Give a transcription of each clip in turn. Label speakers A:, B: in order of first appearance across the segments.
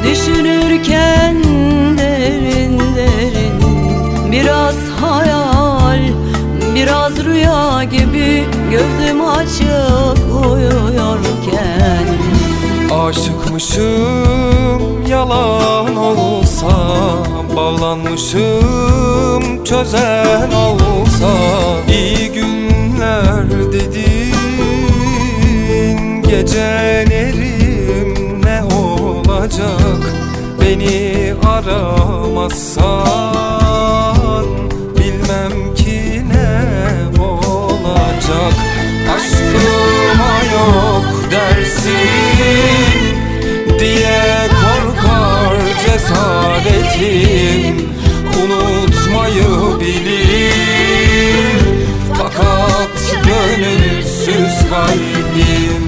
A: Düşünürken derin derin, biraz hayal, biraz rüya gibi, gözüm açık uyuyorken.
B: Aşıkmışım yalan olsa, bağlanmışım çözen olsa. İyi günler dedin, gecelerim ne olacak? Beni aramazsan bilmem ki ne olacak. Aşkıma yok dersin diye korkar cesaretim, unutmayı bilir fakat gönülsüz kalbim.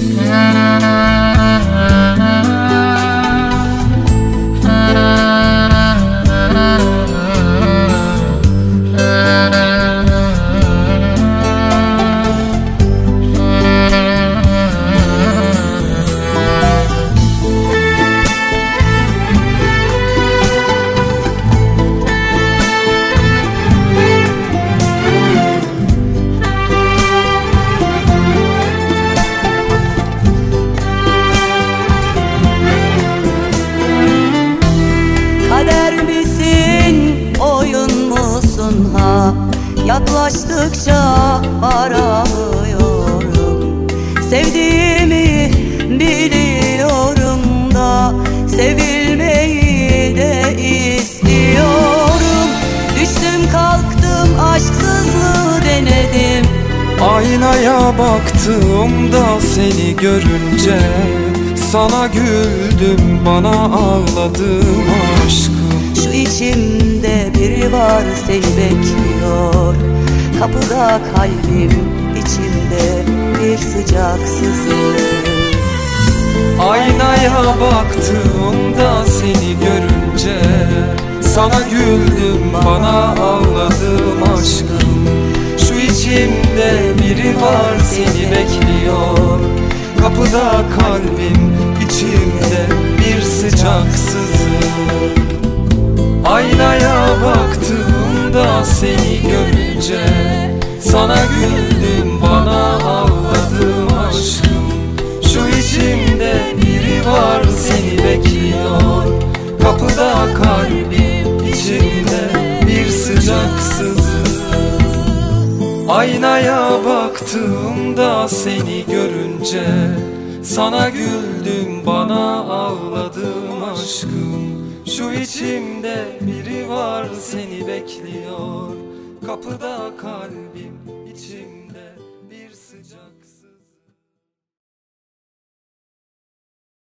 A: Yaklaştıkça arıyorum, sevdiğimi biliyorum da sevilmeyi de istiyorum. Düştüm kalktım, aşksızlığı denedim.
B: Aynaya baktığımda seni görünce, sana güldüm, bana ağladım aşkım.
A: Şu içimde biri var, seni bekliyor. Kapıda kalbim, içimde bir sıcak sızıyor.
B: Aynaya baktığımda seni görünce, sana güldüm, bana ağladım aşkım. Şu içimde biri var, seni bekliyor. Kapıda kalbim, içimde bir sıcak sızıyor. Aynaya baktığımda seni görünce, sana güldüm, bana ağladım aşkım. Şu içimde biri var, seni bekliyor. Kapıda kalbim, içimde bir sıcak sızı. Aynaya baktığımda seni görünce, sana güldüm, bana ağladım aşkım. Şu içimde biri var, seni bekliyor. Kapıda kalbim, içimde